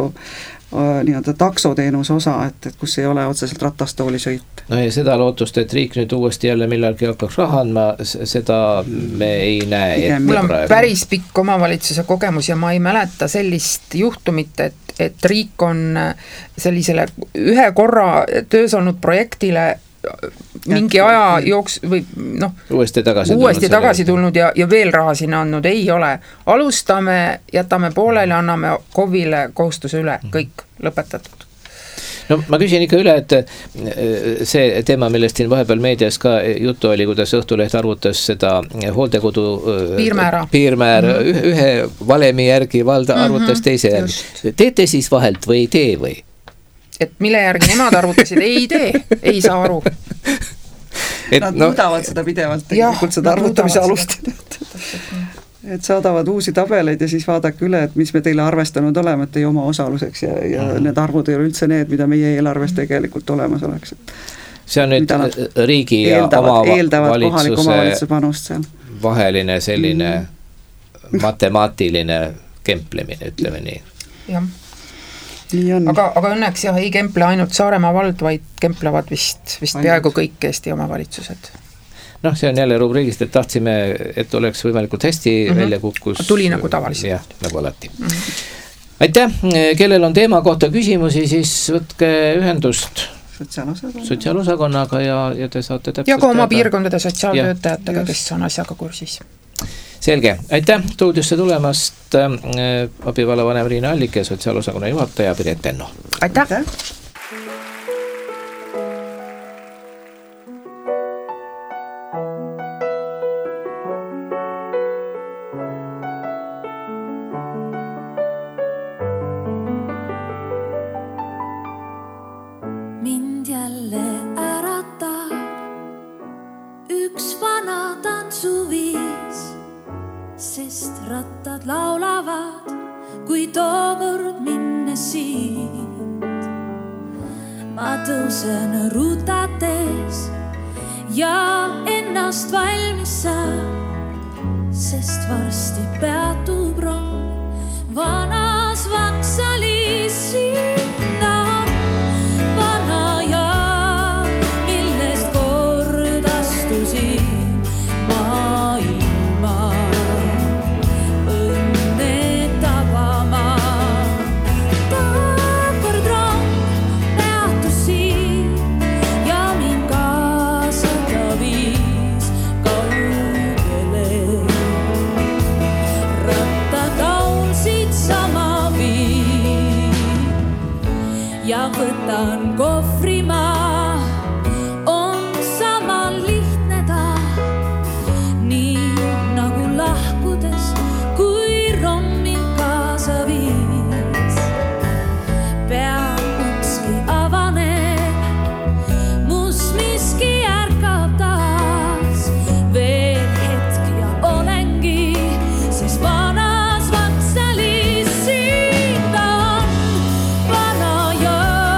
taksoteenuse osa, et kus ei ole otseselt ratastooli sõit. Ja seda lootust, et riik nüüd uuesti jälle millalgi hakkaks raha andma, seda me ei näe. Mul on päris pikk omavalitsuse kogemus ja ma ei mäleta sellist juhtumit, et riik on sellisele ühe korra töös olnud projektile mingi aja jooks või uuesti tagasi tulnud ja veel raha sinna andnud, ei ole. Alustame, jätame pooleli, anname KOV-ile kohustuse üle, kõik lõpetatud. no ma küsin ikka üle, et see teema, millest siin vahepeal meedias ka juttu oli, kuidas Õhtuleht arvutas seda hooldekodu piirmäära ühe valemi järgi, valda arvutas teise järgi. Teete siis vahelt või ei tee või? Et mille järgi nemad arvutasid, ei tee, ei saa aru. Nad muudavad seda pidevalt tegelikult, seda arvutamise alust. Et saadavad uusi tabeleid ja siis vaadake üle, et mis me teile arvestanud oleme, et teie oma osaluseks ja need arvud ei ole üldse need, mida meie eelarves tegelikult olemas oleks. See on nüüd riigi ja omavalitsuse panust seal. Vaheline selline matemaatiline kemplemine, ütleme nii. Jah. Aga õnneks ei kemple ainult Saaremaa vald, vaid kemplevad vist peaaegu kõik Eesti omavalitsused. Noh, see on jälle rubriigist, et tahtsime, et oleks võimalikult hästi välja kukkus. Tuli nagu tavaliselt. Jah, nagu alati. Aitäh, kellel on teema kohta küsimusi, siis võtke ühendust sotsiaalosakonnaga ja te saate täpselt ja ka oma piirkondade sotsiaaltöötajatega, kes on asjaga kursis. Selge, aitäh stuudiosse tulemast abivallavanem Riina Allik ja sotsiaalosakonna juhataja Piret Tenno. Aitäh! Tõusen rutates ja ennast valmis saab, sest varsti peatub rong vanas Vaksalis sinna vana ja millest kord astusin maailma õnne tabama. Ja võtan kohvrimaa, on sama lihtne ta, nii nagu lahkudes, kui rommi kaasa viis. Peamukski avaneb, mus miski ärkab taas, veel hetk ja olengi, siis vanas Vaksalis sinna vana ja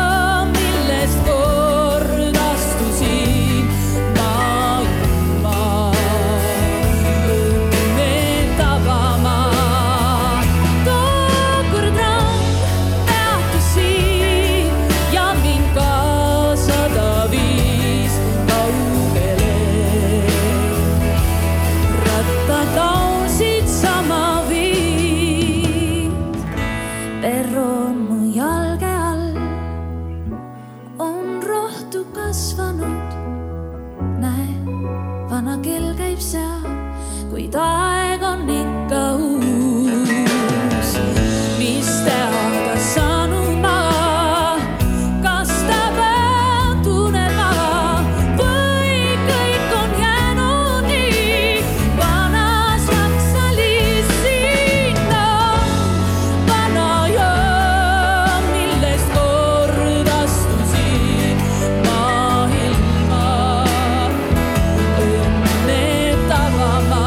kuid aeg on ikka uus. Mis teada saanud ma, kas ta peab tunnema või kõik on jäänud nii. Vanas Vaksalis sinna vana jõe, millest kord astusin maailma õnne tabama.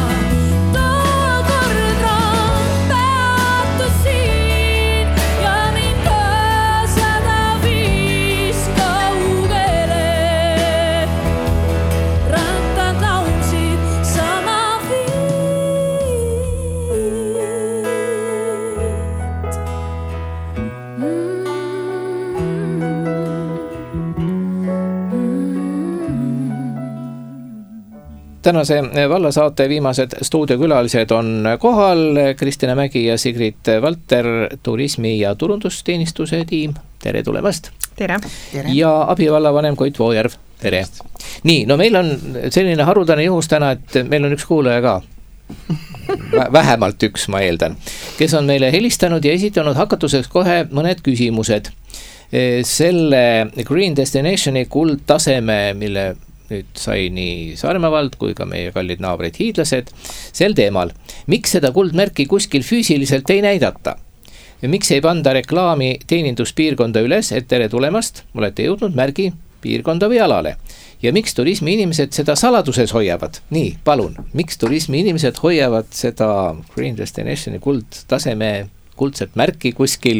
Tänase vallasaate viimased stuudiokülalised on kohal Kristina Mägi ja Sigrid Valter, turismi- ja turundusteenistuse tiim. Tere tulemast! Tere! Ja abivallavanem Koit Voojärv. Tere! Nii, no meil on selline harudane juhus täna, et meil on üks kuulaja ka. Vähemalt üks, ma eeldan, kes on meile helistanud ja esitanud hakatuseks kohe mõned küsimused. selle Green Destinationi kuldtaseme, mille nüüd sai nii Saaremaa vald kui ka meie kallid naabrid hiidlased sel teemal. Miks seda kuldmärki kuskil füüsiliselt ei näidata? Miks ei panda reklaami teeninduspiirkonda üles, et tere tulemast, olete jõudnud märgi piirkonda või alale? Ja miks turismi inimesed seda saladuses hoiavad? Nii, palun, miks turismi inimesed hoiavad seda Green Destinationi kuldtaseme kuldset märki kuskil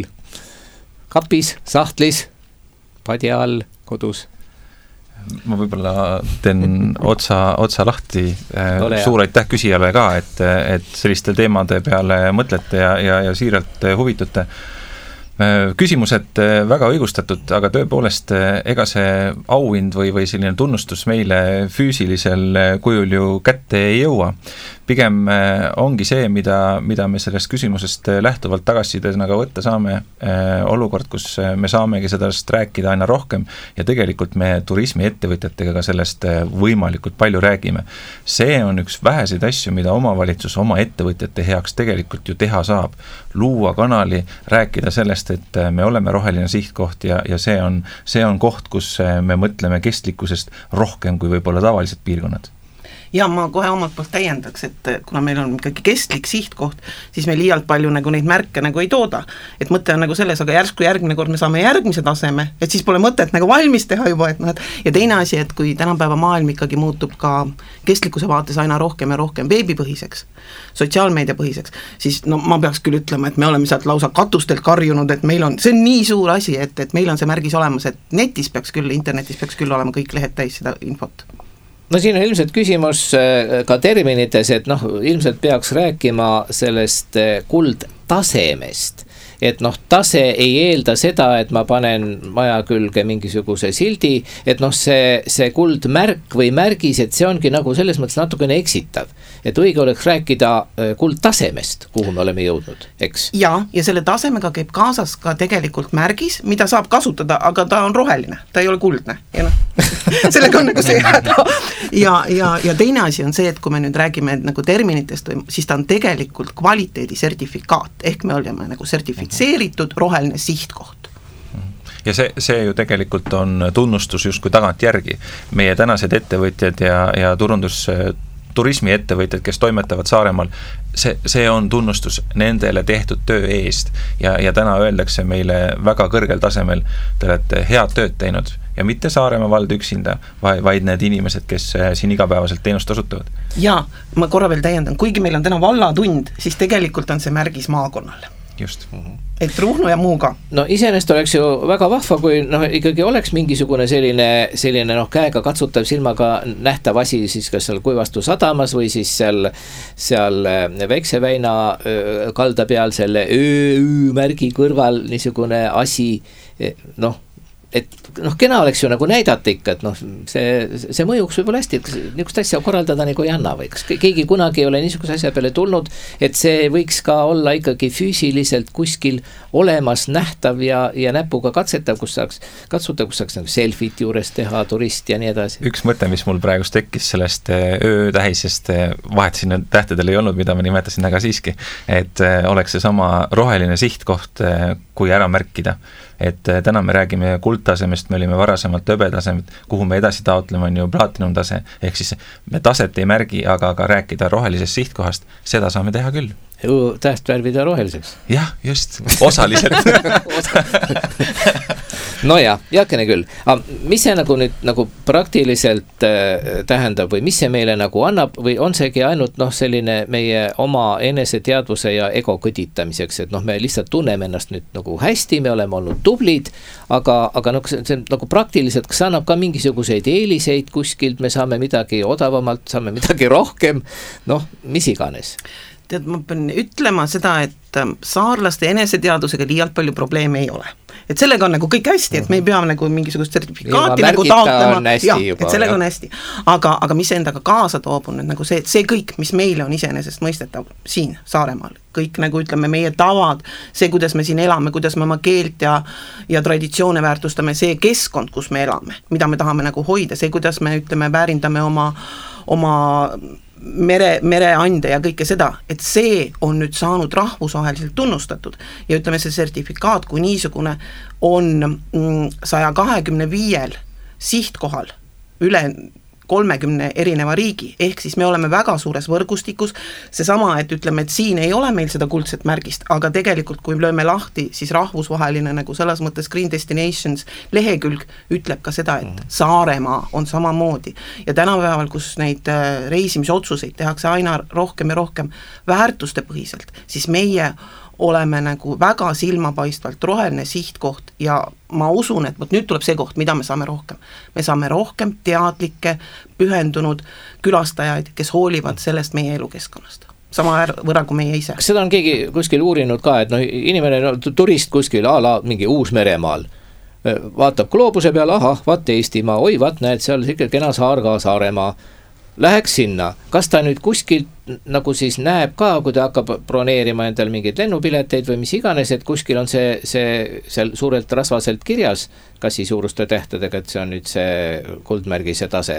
kapis, sahtlis, padja all, kodus? Ma võib-olla teen otsa lahti. Suur aitäh küsijale ka, et selliste teemade peale mõtlete ja siiralt huvitute. Küsimused väga õigustatud, aga tõepoolest ega see auhind või selline tunnustus meile füüsilisel kujul ju kätte ei jõua. Pigem ongi see, mida me sellest küsimusest lähtuvalt tagasisidena ka võtta saame, olukord, kus me saamegi sellest rääkida aina rohkem ja tegelikult me turismiettevõtjatega ka sellest võimalikult palju räägime. See on üks väheseid asju, mida omavalitsus oma ettevõtjate heaks tegelikult ju teha saab. Luua kanali, rääkida sellest, et me oleme roheline sihtkoht ja see on koht, kus me mõtleme kestlikkusest rohkem kui võib-olla tavalised piirkonnad. Ja ma kohe omalt poolt täiendaks, et kuna meil on ikkagi kestlik sihtkoht, siis me liialt palju nagu neid märke nagu ei tooda. Et mõte on nagu selles, aga järsku järgmine kord me saame järgmise taseme, et siis pole mõtet nagu valmis teha juba. Ja teine asi, et kui tänapäeva maailm ikkagi muutub ka kestlikkuse vaates aina rohkem ja rohkem veebipõhiseks, sotsiaalmeediapõhiseks, siis no ma peaks küll ütlema, et me oleme sealt lausa katustelt karjunud, et meil on, see on nii suur asi, et meil on see märgis olemas, et internetis peaks küll olema kõik lehed täis seda infot. No siin on ilmselt küsimus ka terminites, et ilmselt peaks rääkima sellest kuldtasemest. Et tase ei eelda seda, et ma panen maja külge mingisuguse sildi, et see kuldmärk või märgis, et see ongi nagu selles mõttes natukene eksitav. Et õige oleks rääkida kuldtasemest, kuhu me oleme jõudnud, eks? Ja selle tasemega käib kaasas ka tegelikult märgis, mida saab kasutada, aga ta on roheline, ta ei ole kuldne. Ja sellega on nagu see häda. Ja teine asi on see, et kui me nüüd räägime nagu terminitest, siis ta on tegelikult kvaliteedisertifikaat, ehk me oleme nagu sertifitseeritud roheline sihtkoht. Ja see ju tegelikult on tunnustus justkui tagant järgi. Meie tänased ettevõtjad ja turismiettevõtjad, kes toimetavad Saaremaal, see on tunnustus nendele tehtud töö eest ja täna öeldakse meile väga kõrgel tasemel, te olete head tööd teinud ja mitte Saaremaa vald üksinda, vaid need inimesed, kes siin igapäevaselt teenust osutavad. Ja ma korra veel täiendan, kuigi meil on täna vallatund, siis tegelikult on see märgis maakonnale. Just. Et Ruhnu ja muu ka. No iseenesest oleks ju väga vahva, kui ikkagi oleks mingisugune selline käega katsutav silmaga nähtav asi siis kas seal Kuivastu sadamas või siis seal Väikse väina kalda peal selle märgi kõrval niisugune asi, et kena oleks ju nagu näidata ikka, et see mõjuks võib-olla hästi, et niisugust asja korraldada nagu ei anna või kas keegi kunagi ei ole niisuguse asja peale tulnud, et see võiks ka olla ikkagi füüsiliselt kuskil olemas nähtav ja näpuga katsetav, kus saaks nagu selfit juures teha, turist ja nii edasi. Üks mõte, mis mul praegu tekkis sellest öötähisest, vahet sinna tähtedel ei olnud, mida ma nimetasin, aga siiski, et oleks see sama roheline sihtkoht, kui ära märkida. Et täna me räägime kuldtasemest, me olime varasemalt hõbetasemed, kuhu me edasi taotleme on ju plaatinumtase, ehk siis me taset ei märgi, aga rääkida rohelisest sihtkohast, seda saame teha küll. Täht värvida roheliseks. Jah, just, osaliselt. No ja, jakene küll. Mis see nagu praktiliselt tähendab või mis see meile nagu annab või on seegi ainult selline meie oma eneseteadvuse ja ego kõditamiseks, et me lihtsalt tunneme ennast nüüd nagu hästi, me oleme olnud tublid, aga see nagu praktiliselt, kas annab ka mingisuguseid eeliseid kuskilt, me saame midagi odavamalt, saame midagi rohkem, mis iganes. Tead, ma pean ütlema seda, et saarlaste eneseteadusega liialt palju probleeme ei ole. Et sellega on nagu kõik hästi, et me ei pea nagu mingisugust sertifikaati nagu taotlema. Et sellega on hästi. Aga mis endaga kaasa toob on nagu see, et see kõik, mis meile on iseenesest mõistetav siin Saaremaal, kõik nagu ütleme meie tavad, see, kuidas me siin elame, kuidas me oma keelt ja traditsioone väärtustame, see keskkond, kus me elame, mida me tahame nagu hoida, see, kuidas me ütleme, väärindame oma mereande ja kõike seda, et see on nüüd saanud rahvusvaheliselt tunnustatud ja ütleme, see sertifikaat kui niisugune on 125 sihtkohal üle 30 erineva riigi, ehk siis me oleme väga suures võrgustikus, seesama, et ütleme, et siin ei ole meil seda kuldset märgist, aga tegelikult kui lööme lahti, siis rahvusvaheline nagu selles mõttes Green Destinations lehekülg ütleb ka seda, et Saaremaa on samamoodi ja tänapäeval, kus neid reisimisotsuseid tehakse aina rohkem ja rohkem väärtuste põhiselt, siis meie oleme nagu väga silmapaistvalt roheline sihtkoht ja ma usun, et nüüd tuleb see koht, mida me saame rohkem. Me saame rohkem teadlikke, pühendunud külastajaid, kes hoolivad sellest meie elukeskkonnast. Sama võrra kui meie ise. Kas seda on keegi kuskil uurinud ka, et inimene turist kuskil mingi Uus-Meremaal vaatab gloobuse peale, vaat Eestimaa, oi, vaat näed, seal ikka kena saar ka Saaremaa. Läheks sinna, kas ta nüüd kuskil nagu siis näeb ka, kui ta hakkab broneerima endal mingeid lennupileteid või mis iganes, et kuskil on see seal suurelt rasvaselt kirjas, kas siis suuruste tähtedega, et see on nüüd see kuldmärgise tase?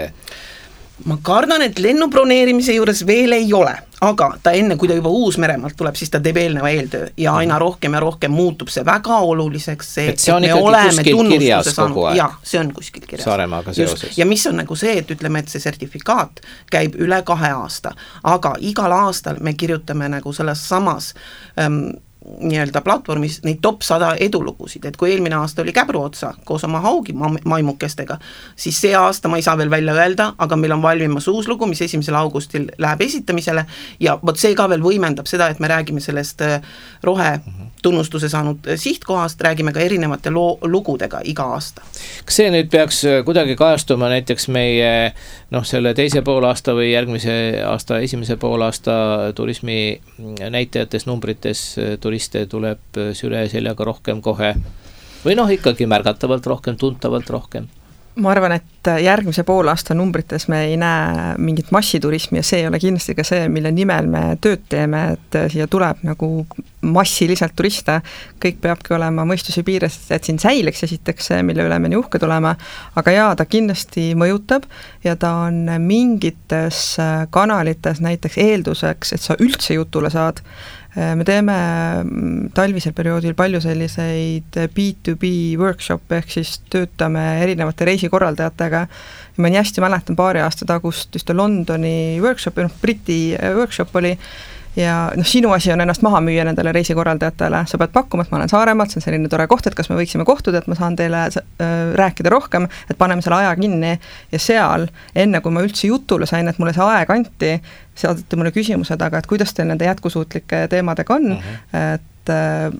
Ma kardan, et lennubroneerimise juures veel ei ole, aga ta enne, kui ta juba Uus-Meremaalt tuleb, siis ta teeb eelneva eeltöö ja aina rohkem ja rohkem muutub see väga oluliseks, et me oleme tunnustuse saanud. Ja, see on kuskil kirjas. Saaremaaga seoses. Ja mis on nagu see, et ütleme, et see sertifikaat käib üle 2 aasta, aga igal aastal me kirjutame nagu selles samas nii-öelda platvormis neid top 100 edulugusid, et kui eelmine aasta oli Käbruotsa koos oma haugi maimukestega, siis see aasta ma ei saa veel välja öelda, aga meil on valmimas uus lugu, mis 1. augustil läheb esitamisele ja võt see ka veel võimendab seda, et me räägime sellest rohe tunnustuse saanud sihtkohast, räägime ka erinevate lugudega iga aasta. Kas see nüüd peaks kuidagi kajastuma näiteks meie selle teise poolaasta või järgmise aasta esimese poolaasta turismi näitajates, numbrites turiste tuleb süle seljaga rohkem kohe või ikkagi märgatavalt rohkem, tuntavalt rohkem? Ma arvan, et järgmise poolaasta numbrites me ei näe mingit massiturismi ja see ei ole kindlasti ka see, mille nimel me tööd teeme, et siia tuleb nagu massiliselt turiste, kõik peabki olema mõistuse piires, et siin säiliks esiteks see, mille üle me nii uhked oleme, aga jaa, ta kindlasti mõjutab ja ta on mingites kanalites näiteks eelduseks, et sa üldse jutule saad. Me teeme talvisel perioodil palju selliseid B2B workshop ehk siis töötame erinevate reisikorraldajatega. Ma nii hästi mäletan paari aasta tagust just Londoni workshop, Briti workshop oli ja sinu asi on ennast maha müüa nendele reisikorraldajatele, sa pead pakkuma, et ma olen Saaremaalt, see on selline tore koht, et kas me võiksime kohtuda, et ma saan teile rääkida rohkem, et paneme selle aja kinni ja seal, enne kui ma üldse jutule sain, et mulle see aeg anti, saadeti mulle küsimused, aga et kuidas teil nende jätkusuutlike teemadega on, et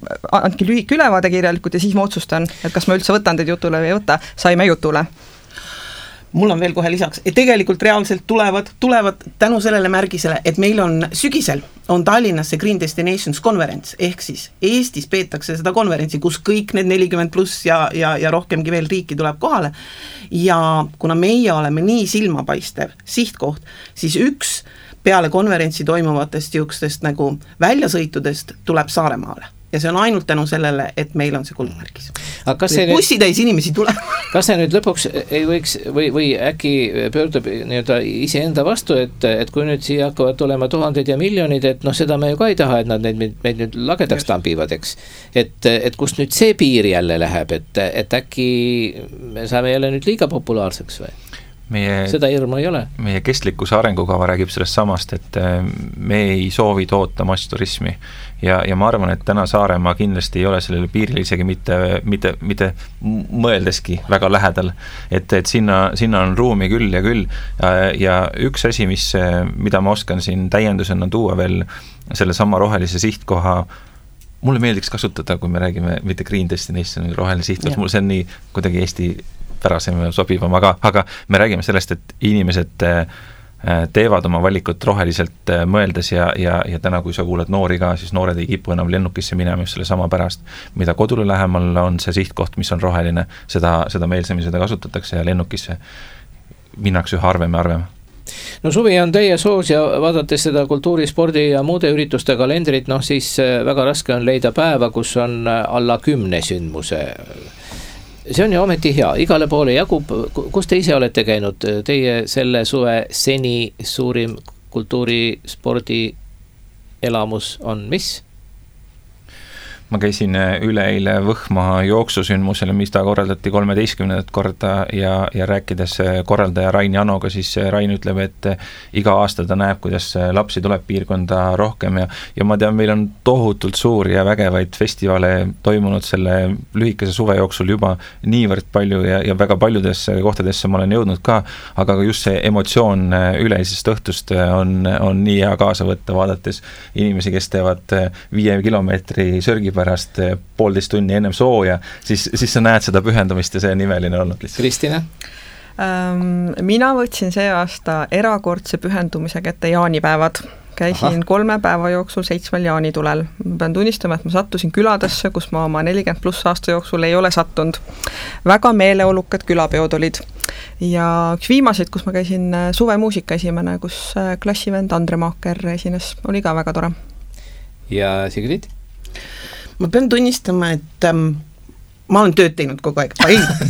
andki lühik ülevaade kirjalikult ja siis ma otsustan, et kas ma üldse võtan teid jutule või ei võta, saime jutule. Mul on veel kohe lisaks, et tegelikult reaalselt tulevad tänu sellele märgisele, et meil on sügisel on Tallinnas see Green Destinations konverents, ehk siis Eestis peetakse seda konverentsi, kus kõik need 40+ ja rohkemgi veel riiki tuleb kohale ja kuna meie oleme nii silmapaistev sihtkoht, siis üks peale konverentsi toimuvatest juhustest nagu väljasõitudest tuleb Saaremaale. Ja see on ainult tänu sellele, et meil on see kuldmärgis. Bussitäis inimesi tuleb. Kas see nüüd lõpuks ei võiks või äkki pöördub iseenda vastu, et kui nüüd siia hakkavad tulema tuhanded ja miljonid, et seda me ju ka ei taha, et nad meid nüüd lagedaks tambivad, eks. Et kust nüüd see piir jälle läheb, et äkki me saame jälle nüüd liiga populaarseks või? Seda hirmu ei ole. Meie kestlikkuse arengukava räägib sellest samast, et me ei soovi toota massturismi ja ma arvan, et täna Saaremaa kindlasti ei ole sellele piiril isegi mitte mõeldeski väga lähedal, et sinna on ruumi küll ja üks asi, mida ma oskan siin täiendusena tuua veel selle sama rohelise sihtkoha, mulle meeldiks kasutada, kui me räägime mitte Green Destination, roheline sihtkoht, mul see on nii kuidagi Eesti pärasem ja sobivam, aga me räägime sellest, et inimesed teevad oma valikut roheliselt mõeldes ja täna, kui sa kuuled noori ka, siis noored ei kipu enam lennukisse minema just selle sama pärast, mida kodule lähemal on see sihtkoht, mis on roheline, seda meelsemi seda kasutatakse ja lennukisse minnakse üha harvem ja harvem. No suvi on teie soos ja vaadates seda kultuuri, spordi ja muude ürituste kalendrit, siis väga raske on leida päeva, kus on alla 10 sündmuse. See on ju ometi hea, igale poole jagub, kus te ise olete käinud, teie selle suve seni suurim kultuuri, spordi elamus on mis? Ma käisin üleeile Võhma jooksusündmusele, mis ta korraldati 13. korda ja rääkides korraldaja Rain Janoga, siis Rain ütleb, et iga aasta ta näeb, kuidas lapsi tuleb piirkonda rohkem ja ma tean, meil on tohutult suuri ja vägevaid festivale toimunud selle lühikese suve jooksul juba niivõrd palju ja väga paljudesse kohtadesse ma olen jõudnud ka, aga just see emotsioon üleisest õhtust on nii hea kaasa võtta, vaadates inimesi, kes teevad 5 kilomeetri sörgi pärast 1,5 tunni ennem sooja, siis sa näed seda pühendumist ja see on imeline olnud lihtsalt. Kristina? Mina võtsin see aasta erakordse pühendumise kätte jaanipäevad. Käisin 3 päeva jooksul 7 jaanitulel. Ma pean tunnistama, et ma sattusin küladesse, kus ma oma 40+ aasta jooksul ei ole sattunud. Väga meeleolukad külapeod olid. Ja üks viimaseid, kus ma käisin suvemuusika esimene, kus klassivend Andre Maaker esines, oli ka väga tore. Ja Sigrid? Ma pean tunnistama, et ma olen tööd teinud kogu aeg.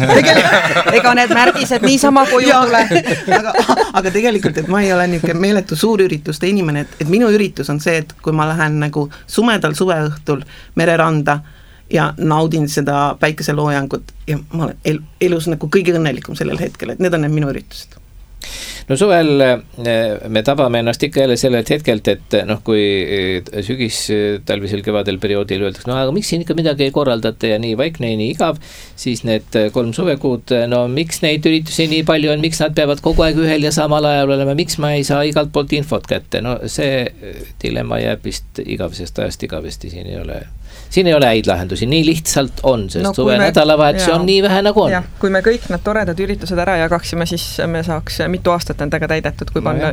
Ega need märgised niisama koju tule. aga tegelikult, et ma ei ole niisugune meeletu suurürituste inimene, et minu üritus on see, et kui ma lähen nagu sumedal suveõhtul mereranda ja naudin seda päikeseloojangut ja ma olen elus nagu kõige õnnelikum sellel hetkel, et need on need minu üritused. No suvel me tabame ennast ikka jälle sellelt hetkelt, et kui sügis talvisel kevadel perioodil öeldaks, aga miks siin ikka midagi ei korraldata ja nii vaikne ja nii igav, siis need 3 suvekuud, miks neid üritusi nii palju on, miks nad peavad kogu aeg ühel ja samal ajal olema, miks ma ei saa igalt poolt infot kätte, see dilemma jääb vist igavesest ajast igavesti, siin ei ole häid lahendusi, nii lihtsalt on, sest suve nädalavahetusi on nii vähe nagu on. Ja, kui me kõik need toredad üritused ära jagaksime, siis me saaks mitu aastat nendega täidetud, kui panna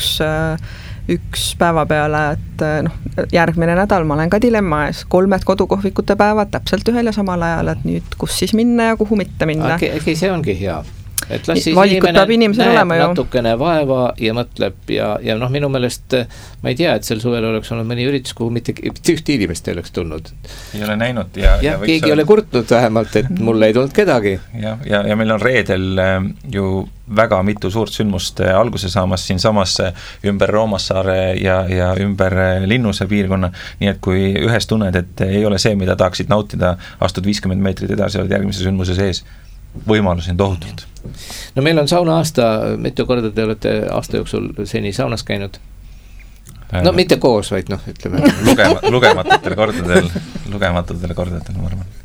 üks päeva peale, et järgmine nädal ma olen ka dilemma ees, 3 kodukohvikute päevad täpselt ühel ja samal ajal, et nüüd kus siis minna ja kuhu mitte minna. Äkki see ongi hea. Et las siis inimene näeb natukene vaeva ja mõtleb ja minu meelest ma ei tea, et sel suvel oleks olnud mõni üritus, kuhu mitte ühte inimest ei oleks tulnud. Ei ole näinud. Ja keegi ei ole kurtnud vähemalt, et mulle ei tulnud kedagi. Ja meil on reedel ju väga mitu suurt sündmust alguse saamas siin samas ümber Roomassaare ja ümber Linnuse piirkonna, nii et kui ühes tunned, et ei ole see, mida tahaksid nautida, astud 50 meetrit edasi, oled järgmise sündmuse sees, võimalusi on tohutult. No meil on sauna aasta, mitu korda te olete aasta jooksul seni saunas käinud? No mitte koos, vaid ütleme. Lugematutel kordadel, ma arvan.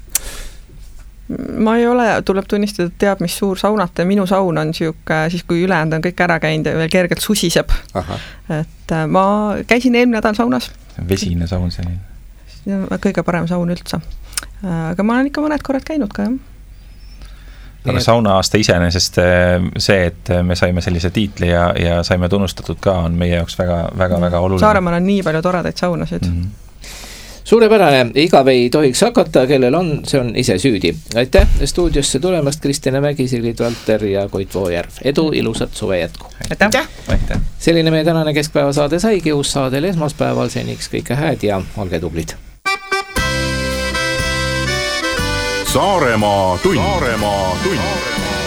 Ma ei ole, tuleb tunnistada, teab, mis suur saunate, minu saun on siuke, siis kui ülejäänud on kõik ära käinud ja veel kergelt susiseb. Et ma käisin eelmine nädal saunas. Vesine saun selline. Kõige parem saun üldse. Aga ma olen ikka mõned korrad käinud ka, jah. Aga sauna aasta iseenesest see, et me saime sellise tiitli ja saime tunnustatud ka, on meie jaoks väga oluline. Saaremaal on nii palju toredaid saunasid. Suurepärane, igav ei tohiks hakata, kellel on, see on ise süüdi. Aitäh stuudiosse tulemast, Kristina Mägi, Sigrid Valter ja Koit Voojärv. Edu, ilusat suve jätku. Aitäh. Selline meie tänane keskpäeva saade saigi, uus saadel esmaspäeval, seniks kõike hääd ja olge tublid. Saaremaa tund.